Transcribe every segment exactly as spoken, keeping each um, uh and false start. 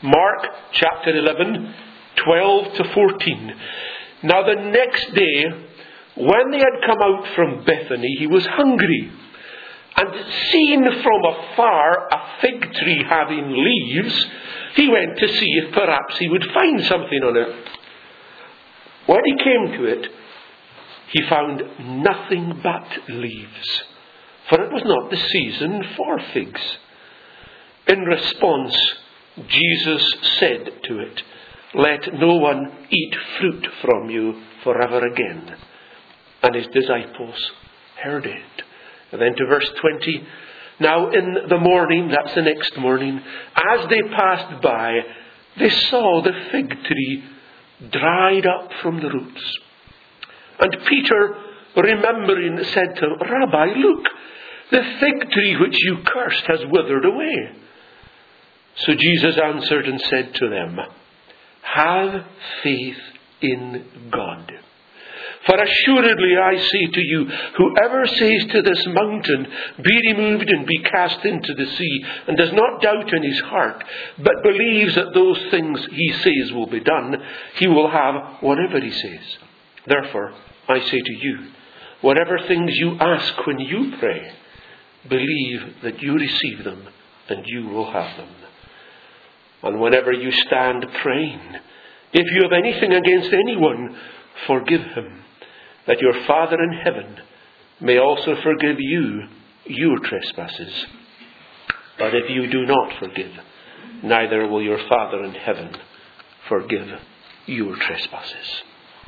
Mark chapter eleven, twelve to fourteen. Now the next day, when they had come out from Bethany, he was hungry. And seeing from afar a fig tree having leaves, he went to see if perhaps he would find something on it. When he came to it, he found nothing but leaves, for it was not the season for figs. In response, Jesus said to it, "Let no one eat fruit from you forever again." And his disciples heard it. And then to verse twenty. Now in the morning, that's the next morning, as they passed by, they saw the fig tree dried up from the roots. And Peter, remembering, said to him, "Rabbi, look, the fig tree which you cursed has withered away." So Jesus answered and said to them, "Have faith in God. For assuredly I say to you, whoever says to this mountain, 'Be removed and be cast into the sea,' and does not doubt in his heart, but believes that those things he says will be done, he will have whatever he says. Therefore, I say to you, whatever things you ask when you pray, believe that you receive them, and you will have them. And whenever you stand praying, if you have anything against anyone, forgive him, that your Father in heaven may also forgive you your trespasses. But if you do not forgive, neither will your Father in heaven forgive your trespasses."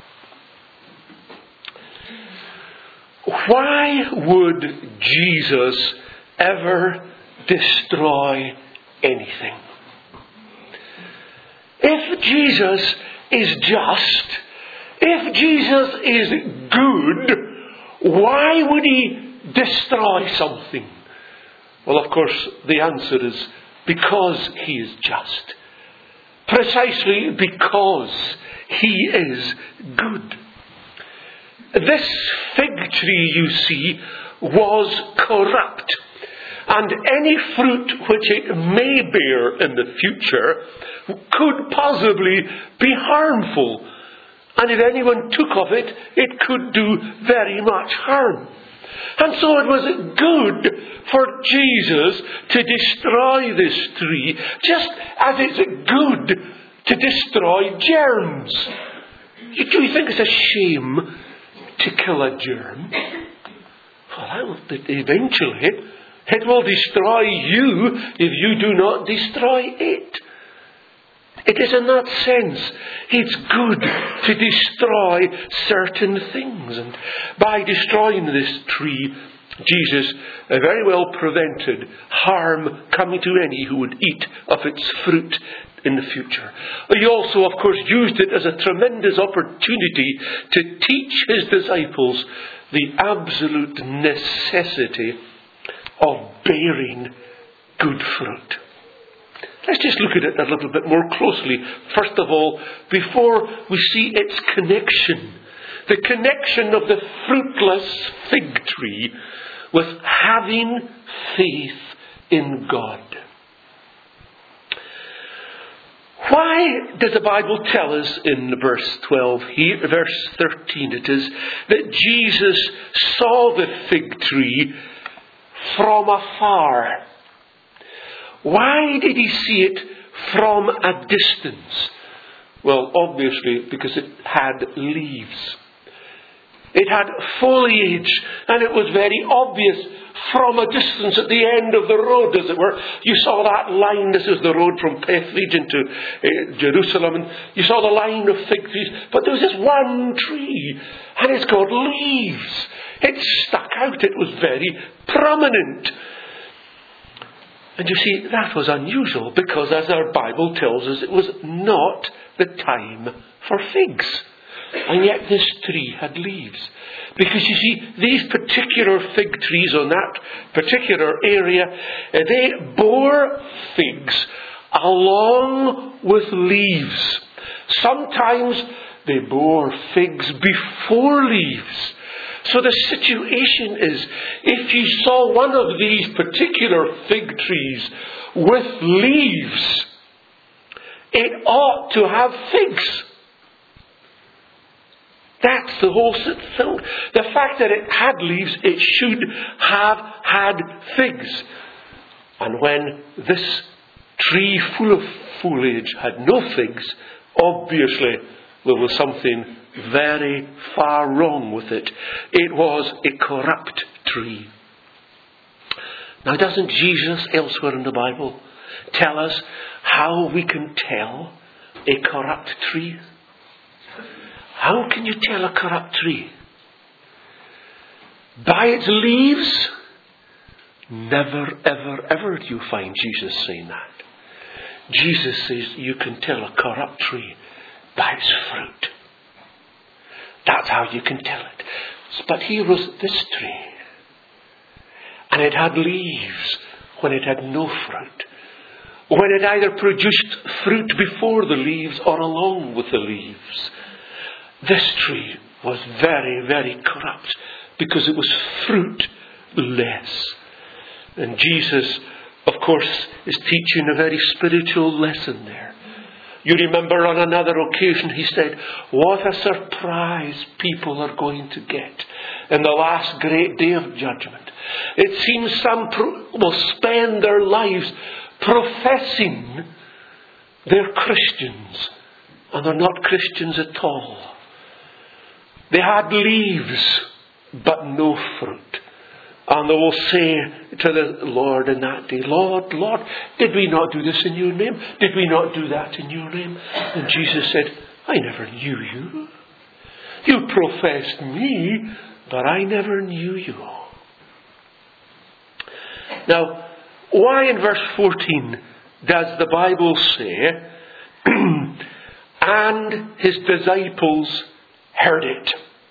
Why would Jesus ever destroy anything? If Jesus is just, if Jesus is good, why would he destroy something? Well, of course, the answer is because he is just. Precisely because he is good. This fig tree, you see, was corrupt. And any fruit which it may bear in the future could possibly be harmful. And if anyone took of it, it could do very much harm. And so it was good for Jesus to destroy this tree, just as it's good to destroy germs. Do you think it's a shame to kill a germ? Well, eventually it will destroy you if you do not destroy it. It is in that sense, it's good to destroy certain things. And by destroying this tree, Jesus very well prevented harm coming to any who would eat of its fruit in the future. He also, of course, used it as a tremendous opportunity to teach his disciples the absolute necessity of bearing good fruit. Let's just look at it a little bit more closely. First of all, before we see its connection, the connection of the fruitless fig tree with having faith in God. Why does the Bible tell us in verse twelve here, verse thirteen it is, that Jesus saw the fig tree from afar? Why did he see it from a distance? Well, obviously because it had leaves. It had foliage, and it was very obvious from a distance at the end of the road, as it were. You saw that line. This is the road from Bethlehem into uh, Jerusalem, and you saw the line of fig trees. But there was this one tree, and it's got leaves. It stuck out. It was very prominent. And you see, that was unusual, because as our Bible tells us, it was not the time for figs. And yet this tree had leaves. Because you see, these particular fig trees on that particular area, they bore figs along with leaves. Sometimes they bore figs before leaves. So the situation is, if you saw one of these particular fig trees with leaves, it ought to have figs. That's the whole thing. The fact that it had leaves, it should have had figs. And when this tree full of foliage had no figs, obviously there was something very far wrong with it. It was a corrupt tree. Now, doesn't Jesus elsewhere in the Bible tell us how we can tell a corrupt tree? How can you tell a corrupt tree? By its leaves? Never, ever, ever do you find Jesus saying that. Jesus says you can tell a corrupt tree by its fruit. That's how you can tell it. But here was this tree. And it had leaves when it had no fruit. When it either produced fruit before the leaves or along with the leaves. This tree was very, very corrupt because it was fruitless. And Jesus, of course, is teaching a very spiritual lesson there. You remember on another occasion he said, what a surprise people are going to get in the last great day of judgment. It seems some pro- will spend their lives professing they're Christians, and they're not Christians at all. They had leaves, but no fruit. And they will say to the Lord in that day, Lord, Lord, did we not do this in your name? Did we not do that in your name? And Jesus said, I never knew you. You professed me, but I never knew you. Now, why in verse fourteen does the Bible say, and his disciples heard it?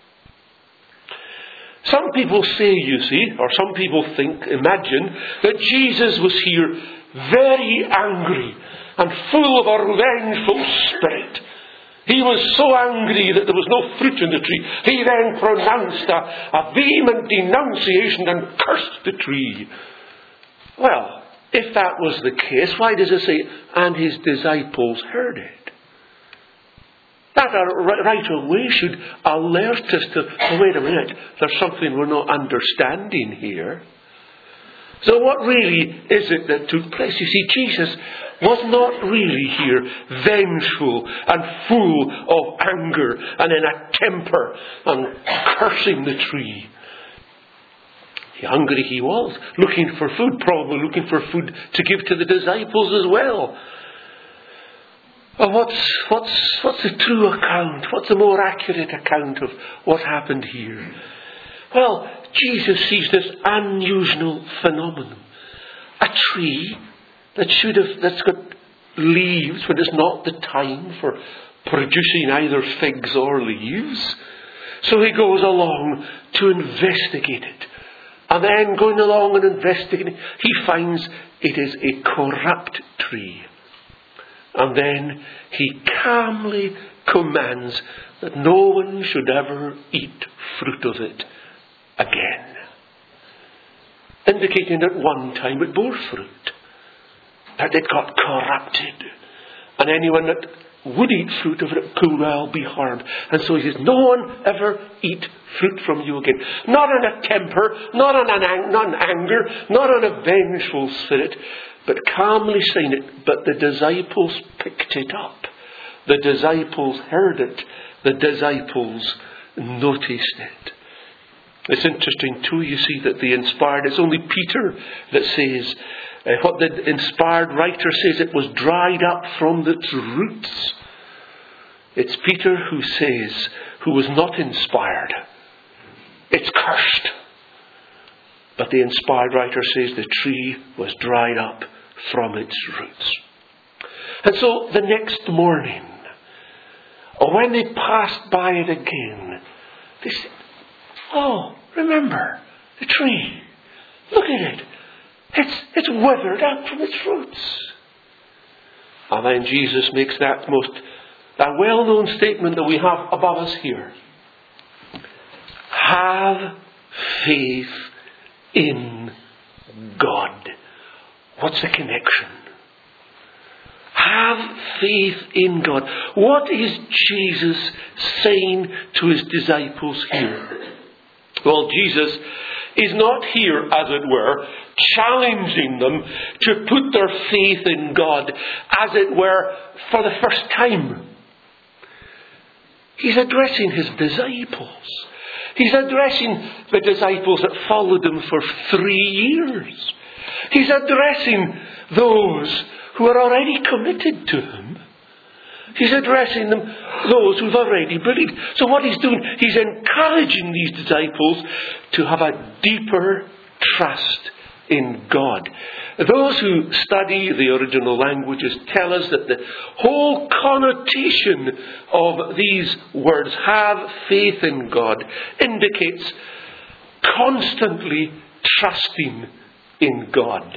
Some people say, you see, or some people think, imagine, that Jesus was here very angry and full of a revengeful spirit. He was so angry that there was no fruit in the tree. He then pronounced a, a vehement denunciation and cursed the tree. Well, if that was the case, why does it say, and his disciples heard it? That right away should alert us to, oh, wait a minute, there's something we're not understanding here. So what really is it that took place? You see, Jesus was not really here vengeful and full of anger and in a temper and cursing the tree. Hungry he was, looking for food, probably looking for food to give to the disciples as well. Well, what's, what's, what's the true account? What's the more accurate account of what happened here? Well, Jesus sees this unusual phenomenon. A tree that should have, that's got leaves when it's not the time for producing either figs or leaves. So he goes along to investigate it. And then going along and investigating, he finds it is a corrupt tree. And then he calmly commands that no one should ever eat fruit of it again. Indicating at one time it bore fruit. That it got corrupted. And anyone that would eat fruit of it could well be harmed. And so he says, no one ever eat fruit from you again. Not on a temper, not on an ang- not an anger, not on a vengeful spirit, but calmly saying it. But the disciples picked it up. The disciples heard it. The disciples noticed it. It's interesting too, you see, that the inspired, it's only Peter that says, uh, what the inspired writer says, it was dried up from its roots. It's Peter who says, who was not inspired, it's cursed. But the inspired writer says the tree was dried up from its roots. And so the next morning, or when they passed by it again, they said, oh, remember, the tree. Look at it. It's, it's withered out from its roots. And then Jesus makes that most, that well-known statement that we have above us here. Have faith in God. What's the connection? Have have faith in God. What is Jesus saying to his disciples here? Well, Jesus is not here, as it were, challenging them to put their faith in God, as it were, for the first time. He's addressing his disciples. He's addressing the disciples that followed him for three years. He's addressing those who are already committed to him. He's addressing them, those who've already believed. So what he's doing, he's encouraging these disciples to have a deeper trust in God. Those who study the original languages tell us that the whole connotation of these words, have faith in God, indicates constantly trusting in God.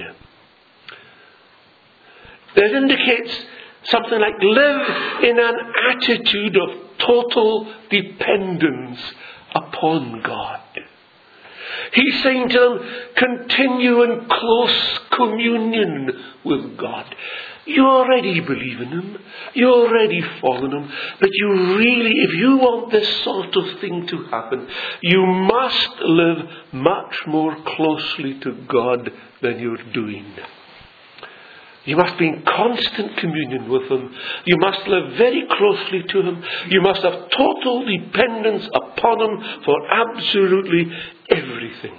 It indicates something like live in an attitude of total dependence upon God. He's saying to them, continue in close communion with God. You already believe in him. You already follow him. But you really, if you want this sort of thing to happen, you must live much more closely to God than you're doing. You must be in constant communion with him. You must live very closely to him. You must have total dependence upon him for absolutely everything.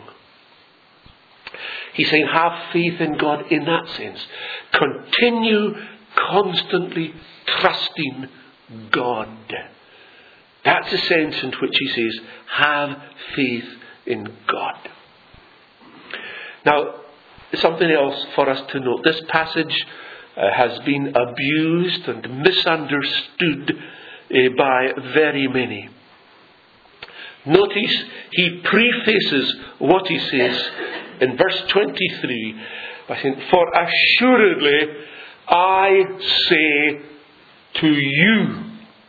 He's saying have faith in God in that sense. Continue constantly trusting God. That's the sense in which he says have faith in God. Now, something else for us to note. This passage uh, has been abused and misunderstood uh, by very many. Notice he prefaces what he says in verse twenty-three by saying, for assuredly I say to you,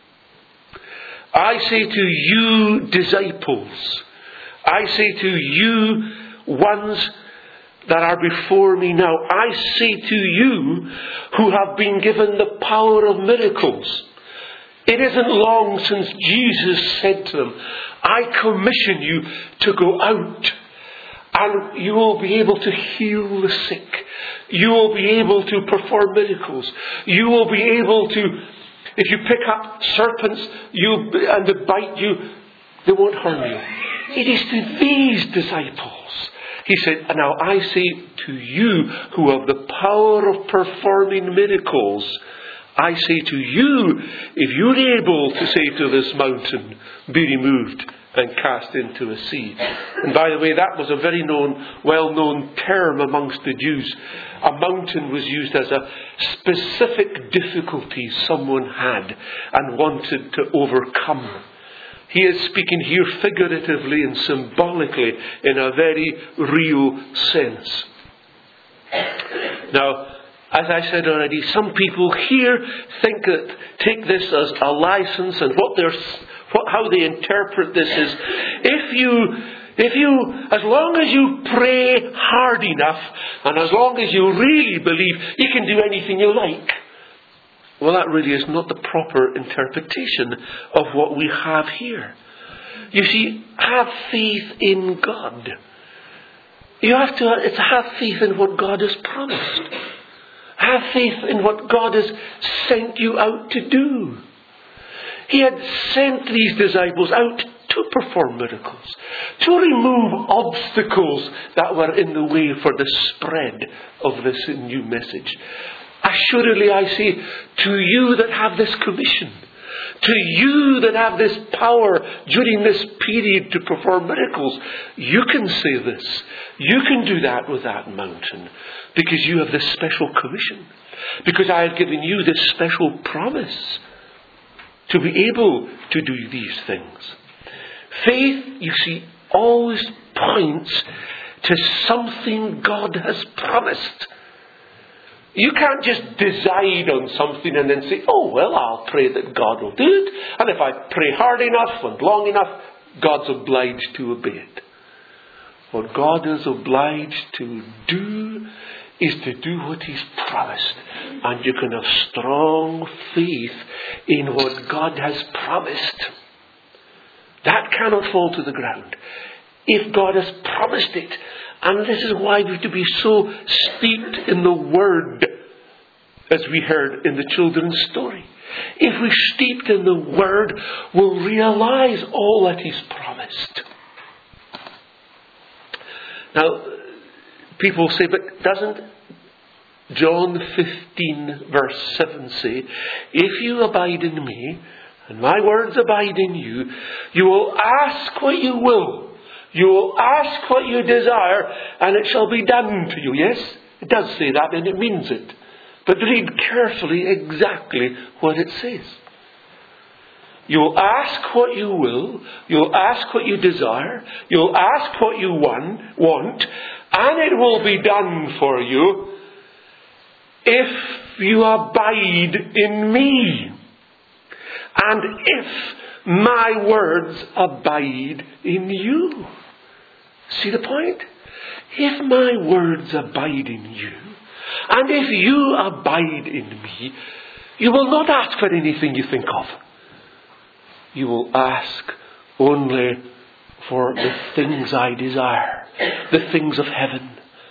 I say to you disciples, I say to you ones that are before me now, I say to you who have been given the power of miracles. It isn't long since Jesus said to them, I commission you to go out and you will be able to heal the sick. You will be able to perform miracles. You will be able to, if you pick up serpents you and they bite you, they won't harm you. It is to these disciples. He said, now I say to you who have the power of performing miracles, I say to you, if you're able to say to this mountain, be removed and cast into a sea. And by the way, that was a very known, well-known term amongst the Jews. A mountain was used as a specific difficulty someone had and wanted to overcome. He is speaking here figuratively and symbolically in a very real sense. Now, as I said already, some people here think that, take this as a license, and what they're, what, how they interpret this is, if you, if you, as long as you pray hard enough, and as long as you really believe, you can do anything you like. Well, that really is not the proper interpretation of what we have here. You see, have faith in God. You have to, it's have faith in what God has promised. Have faith in what God has sent you out to do. He had sent these disciples out to perform miracles, to remove obstacles that were in the way for the spread of this new message. Assuredly I say to you that have this commission, to you that have this power during this period to perform miracles, you can say this. You can do that with that mountain because you have this special commission. Because I have given you this special promise to be able to do these things. Faith, you see, always points to something God has promised. You can't just decide on something and then say, oh, well, I'll pray that God will do it. And if I pray hard enough and long enough, God's obliged to obey it. What God is obliged to do is to do what He's promised. And you can have strong faith in what God has promised. That cannot fall to the ground. If God has promised it. And this is why we have to be so steeped in the Word, as we heard in the children's story. If we're steeped in the Word, we'll realize all that He's promised. Now, people say, but doesn't John fifteen verse seven say, if you abide in me, and my words abide in you, you will ask what you will. You will ask what you desire, and it shall be done to you. Yes, it does say that, and it means it. But read carefully exactly what it says. You'll ask what you will. You'll ask what you desire. You'll ask what you want, want, and it will be done for you if you abide in me. And if my words abide in you. See the point? If my words abide in you, and if you abide in me, you will not ask for anything you think of. You will ask only for the things I desire, the things of heaven.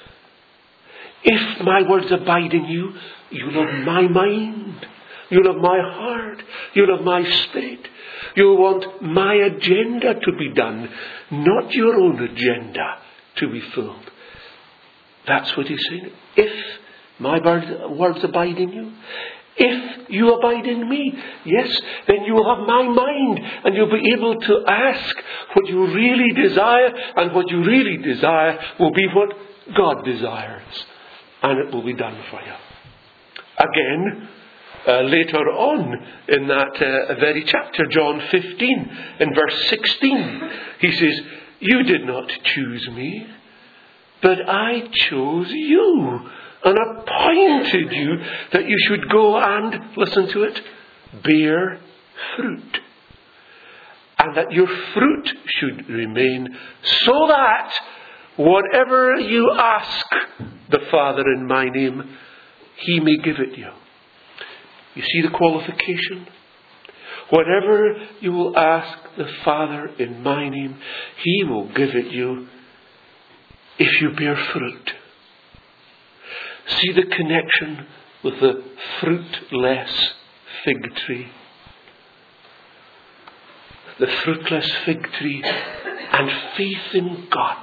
If my words abide in you, you'll have my mind. You'll have my heart. You'll have my spirit. You'll want my agenda to be done, not your own agenda to be filled. That's what he's saying. If my words abide in you, if you abide in me, yes, then you will have my mind, and you'll be able to ask what you really desire, and what you really desire will be what God desires, and it will be done for you. Again, Uh, later on in that uh, very chapter, John fifteen, in verse sixteen, he says, you did not choose me, but I chose you and appointed you that you should go and, listen to it, bear fruit. And that your fruit should remain, so that whatever you ask the Father in my name, He may give it you. You see the qualification? Whatever you will ask the Father in my name, He will give it you if you bear fruit. See the connection with the fruitless fig tree. The fruitless fig tree and faith in God.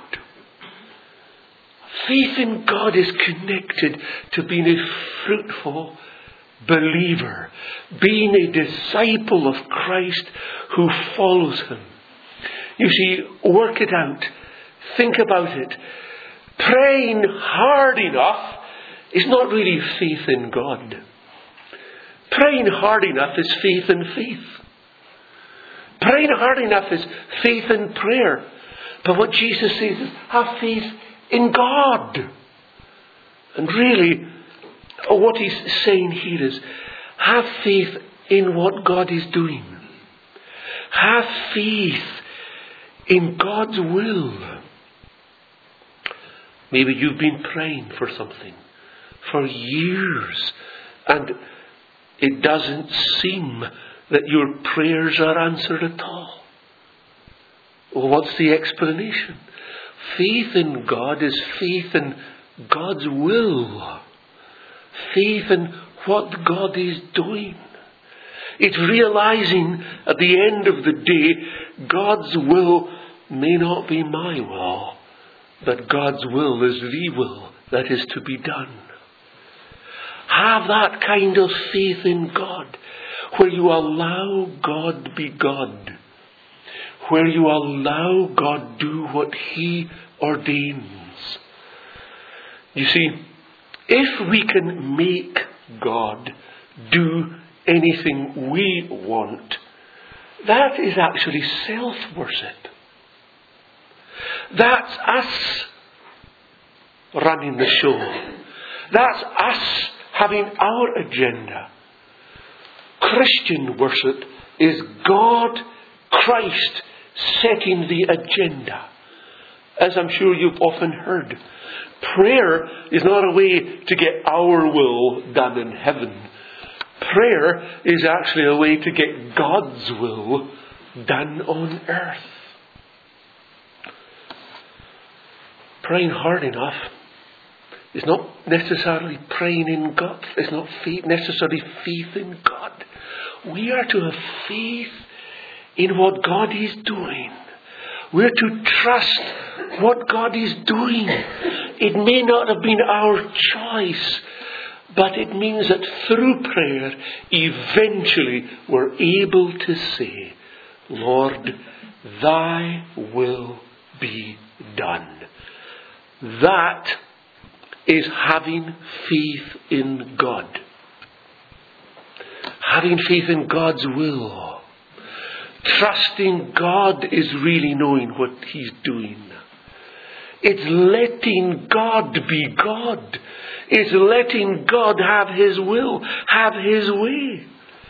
Faith in God is connected to being a fruitful believer, being a disciple of Christ who follows Him. You see, work it out. Think about it. Praying hard enough is not really faith in God. Praying hard enough is faith in faith. Praying hard enough is faith in prayer. But what Jesus says is, have faith in God. And really, what He's saying here is, have faith in what God is doing. Have faith in God's will. Maybe you've been praying for something for years, and it doesn't seem that your prayers are answered at all. Well, what's the explanation? Faith in God is faith in God's will. Faith in what God is doing. It's realizing at the end of the day, God's will may not be my will, but God's will is the will that is to be done. Have that kind of faith in God, where you allow God be God, where you allow God do what He ordains. You see, if we can make God do anything we want, that is actually self-worship. That's us running the show. That's us having our agenda. Christian worship is God, Christ, setting the agenda. as I'm sure you've often heard, prayer is not a way to get our will done in heaven. Prayer is actually a way to get God's will done on earth. Praying hard enough is not necessarily praying in God. It's not faith, necessarily faith in God. We are to have faith in what God is doing. We're to trust what God is doing. It may not have been our choice, but it means that through prayer, eventually we're able to say, Lord, thy will be done. That is having faith in God. Having faith in God's will. Trusting God is really knowing what He's doing. It's letting God be God. It's letting God have His will, have His way.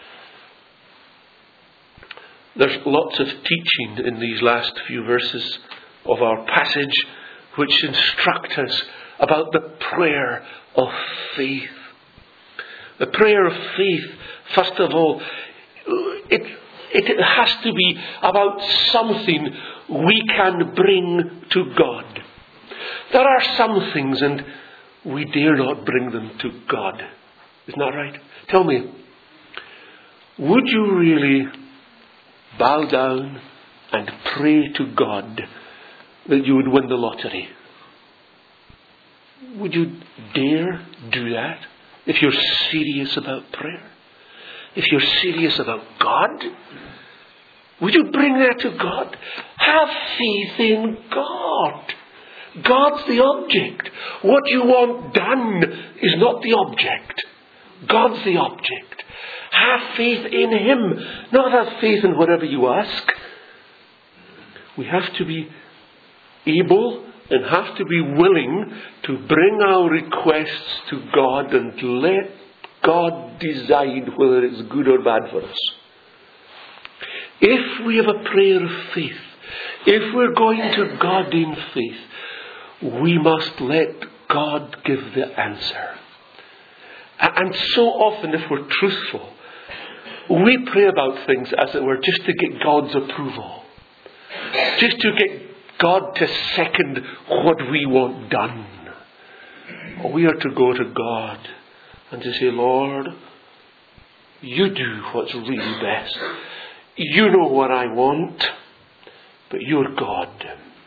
There's lots of teaching in these last few verses of our passage which instruct us about the prayer of faith. The prayer of faith, first of all, it, it has to be about something we can bring to God. There are some things, and we dare not bring them to God. Isn't that right? Tell me, would you really bow down and pray to God that you would win the lottery? Would you dare do that if you're serious about prayer? If you're serious about God? Would you bring that to God? Have faith in God. God's the object. What you want done is not the object. God's the object. Have faith in Him, not have faith in whatever you ask. We have to be able and have to be willing to bring our requests to God and let God decide whether it's good or bad for us. If we have a prayer of faith, if we're going to God in faith, we must let God give the answer. And so often, if we're truthful, we pray about things, as it were, just to get God's approval. Just to get God to second what we want done. We are to go to God and to say, Lord, you do what's really best. You know what I want, but you're God.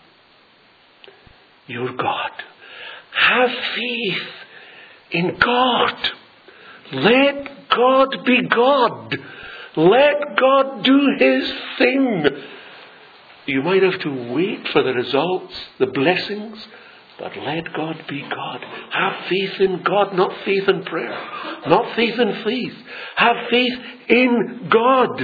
You're God. Have faith in God. Let God be God. Let God do His thing. You might have to wait for the results, the blessings, but let God be God. Have faith in God, not faith in prayer. Not faith in faith. Have faith in God.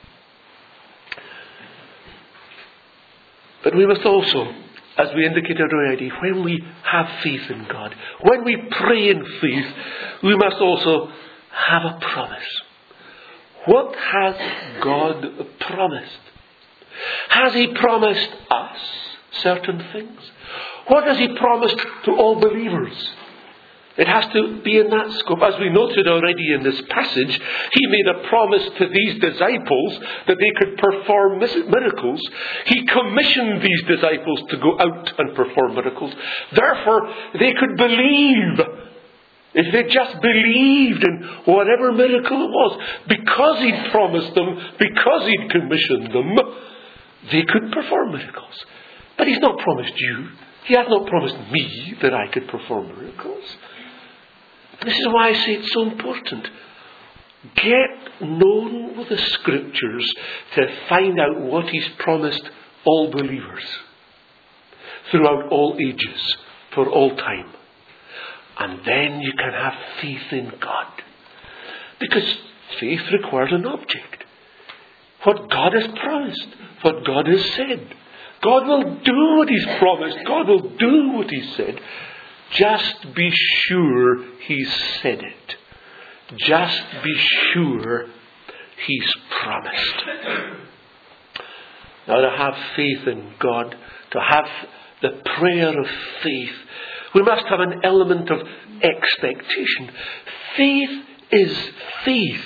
But we must also, as we indicated already, when we have faith in God, when we pray in faith, we must also have a promise. What has God promised? Has He promised us certain things? What has He promised to all believers? It has to be in that scope. As we noted already in this passage, He made a promise to these disciples that they could perform miracles. He commissioned these disciples to go out and perform miracles. Therefore, they could believe. If they just believed in whatever miracle it was, because He'd promised them, because He'd commissioned them, they could perform miracles. But He's not promised you. He has not promised me that I could perform miracles. This is why I say it's so important. Get known with the Scriptures to find out what He's promised all believers throughout all ages, for all time. And then you can have faith in God. Because faith requires an object. What God has promised, what God has said. God will do what He's promised. God will do what He said. Just be sure He's said it. Just be sure He's promised. Now, to have faith in God, to have the prayer of faith. We must have an element of expectation. Faith is faith.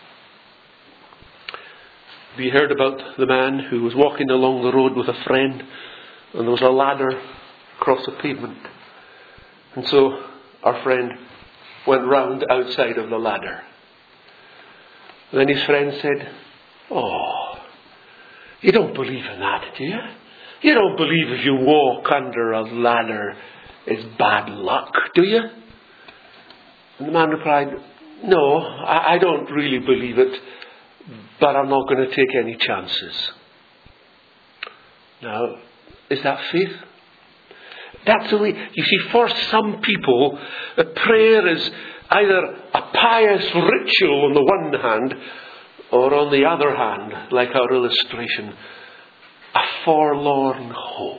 We heard about the man who was walking along the road with a friend, and there was a ladder across the pavement. And so our friend went round outside of the ladder. And then his friend said, "Oh, you don't believe in that, do you? You don't believe if you walk under a ladder it's bad luck, do you?" And the man replied, "No, I, I don't really believe it, but I'm not going to take any chances." Now, is that faith? That's the way, you see, for some people, a prayer is either a pious ritual on the one hand, or on the other hand, like our illustration, a forlorn hope.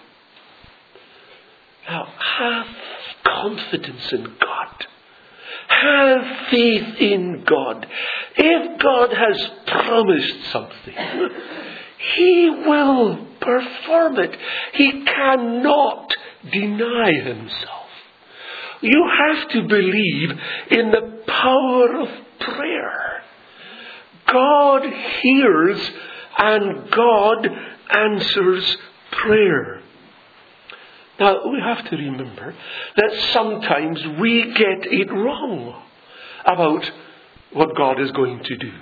Now, have confidence in God. Have faith in God. If God has promised something, He will perform it. He cannot deny Himself. You have to believe in the power of prayer. God hears and God answers prayer. Now, we have to remember that sometimes we get it wrong about what God is going to do.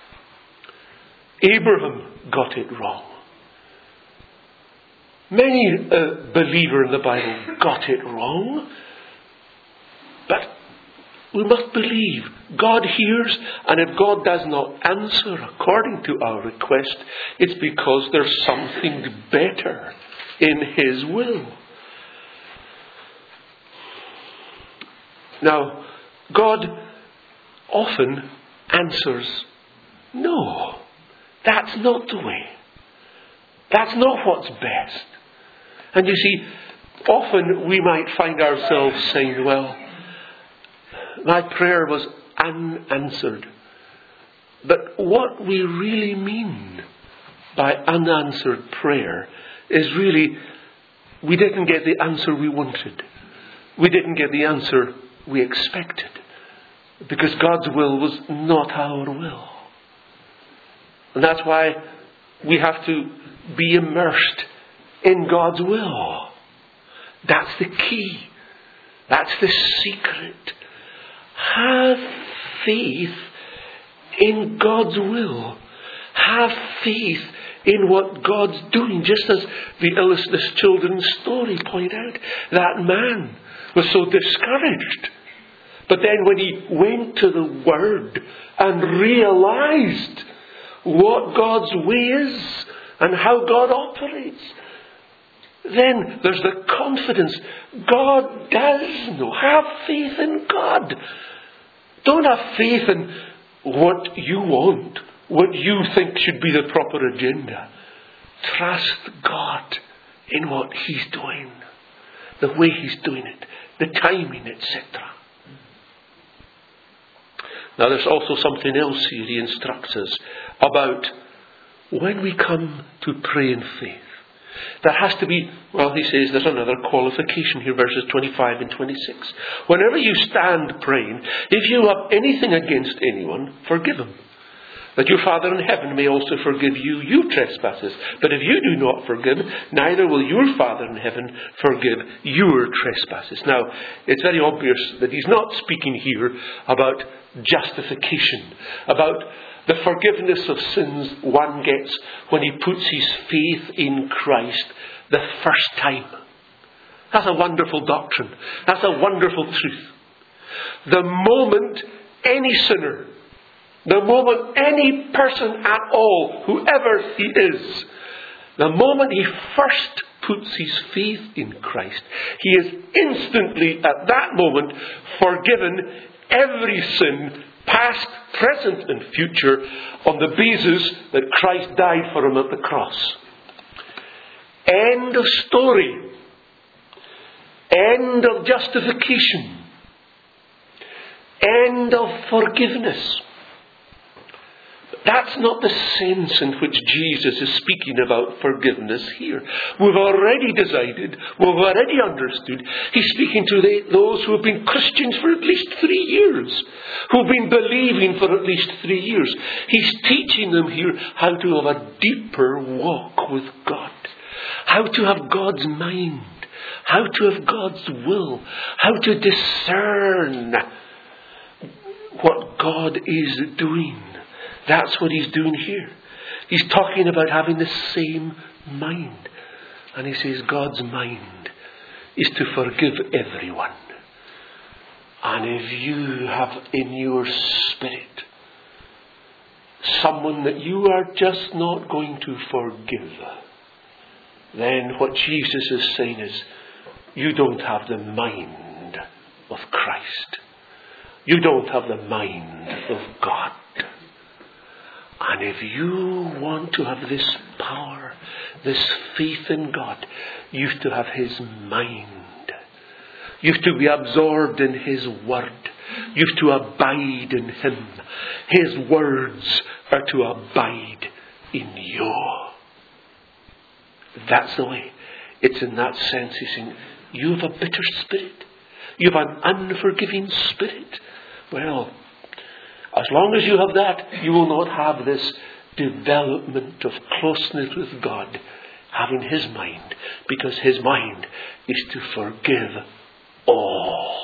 Abraham got it wrong. Many a believer in the Bible got it wrong. But we must believe God hears, and if God does not answer according to our request, it's because there's something better in His will. Now, God often answers no. That's not the way. That's not what's best. And you see, often we might find ourselves saying, well, my prayer was unanswered. But what we really mean by unanswered prayer is really, we didn't get the answer we wanted. We didn't get the answer we expected. Because God's will was not our will. And that's why we have to be immersed in God's will. That's the key. That's the secret. Have faith in God's will. Have faith in what God's doing. Just as the illust- this children's story point out, that man was so discouraged. But then when he went to the Word and realized what God's way is and how God operates, then there's the confidence. God does know. Have faith in God. Don't have faith in what you want, what you think should be the proper agenda. Trust God in what He's doing, the way He's doing it, the timing, et cetera. Now there's also something else here He instructs us about when we come to pray in faith. There has to be, well, he says there's another qualification here, verses twenty-five and twenty-six. Whenever you stand praying, if you have anything against anyone, forgive him, that your Father in heaven may also forgive you your trespasses. But if you do not forgive, neither will your Father in heaven forgive your trespasses. Now, it's very obvious that he's not speaking here about justification, about the forgiveness of sins one gets when he puts his faith in Christ the first time. That's a wonderful doctrine. That's a wonderful truth. The moment any sinner, the moment any person at all, whoever he is, the moment he first puts his faith in Christ, he is instantly at that moment forgiven every sin, past, present and future, on the basis that Christ died for him at the cross. End of story. End of justification. End of forgiveness. That's not the sense in which Jesus is speaking about forgiveness here. We've already decided, we've already understood. He's speaking to the, those who have been Christians for at least three years, who've been believing for at least three years. He's teaching them here how to have a deeper walk with God, how to have God's mind, how to have God's will, how to discern what God is doing. That's what he's doing here. He's talking about having the same mind. And he says God's mind is to forgive everyone. And if you have in your spirit someone that you are just not going to forgive, then what Jesus is saying is, you don't have the mind of Christ. You don't have the mind of God. And if you want to have this power, this faith in God, you have to have his mind. You have to be absorbed in his word. You have to abide in him. His words are to abide in you. That's the way. It's in that sense he's saying, you have a bitter spirit. You have an unforgiving spirit. Well, as long as you have that, you will not have this development of closeness with God, having his mind, because his mind is to forgive all.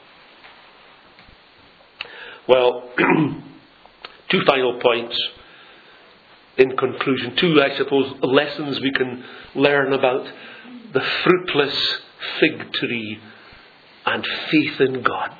Well, two final points in conclusion. Two, I suppose, lessons we can learn about the fruitless fig tree and faith in God.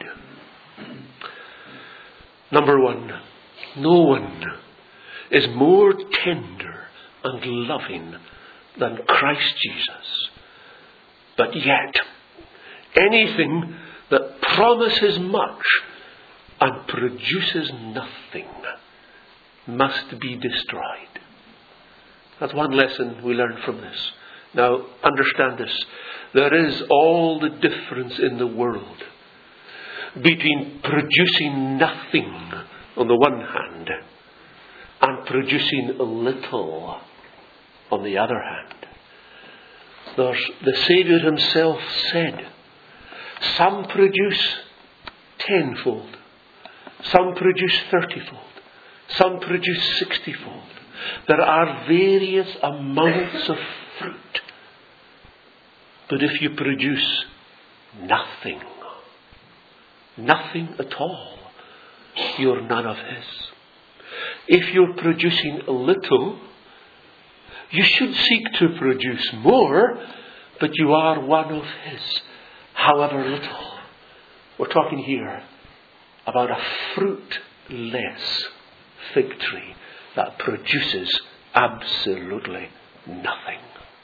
Number one, no one is more tender and loving than Christ Jesus. But yet, anything that promises much and produces nothing must be destroyed. That's one lesson we learn from this. Now, understand this. There is all the difference in the world between producing nothing on the one hand and producing a little on the other hand. There's, the Saviour himself said, some produce tenfold, some produce thirtyfold, some produce sixtyfold. There are various amounts of fruit. But if you produce nothing, nothing at all, you're none of his. If you're producing a little, you should seek to produce more, but you are one of his, however little. We're talking here about a fruitless fig tree that produces absolutely nothing.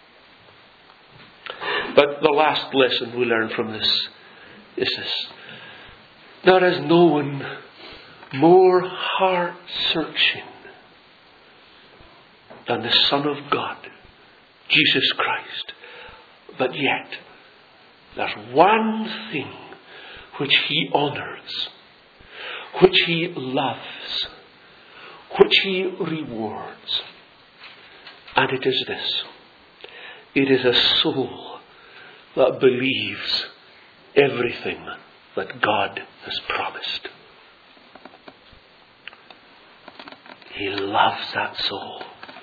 But the last lesson we learn from this is this. There is no one more heart-searching than the Son of God, Jesus Christ. But yet, there's one thing which he honours, which he loves, which he rewards. And it is this. It is a soul that believes everything that God has promised. He loves that soul.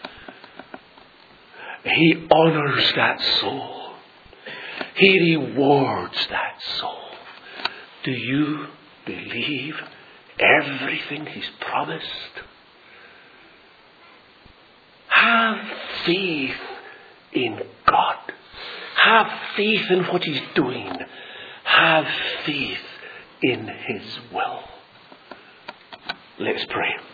He honours that soul. He rewards that soul. Do you believe everything he's promised? Have faith in God. Have faith in what he's doing. Have faith in his will. Let's pray.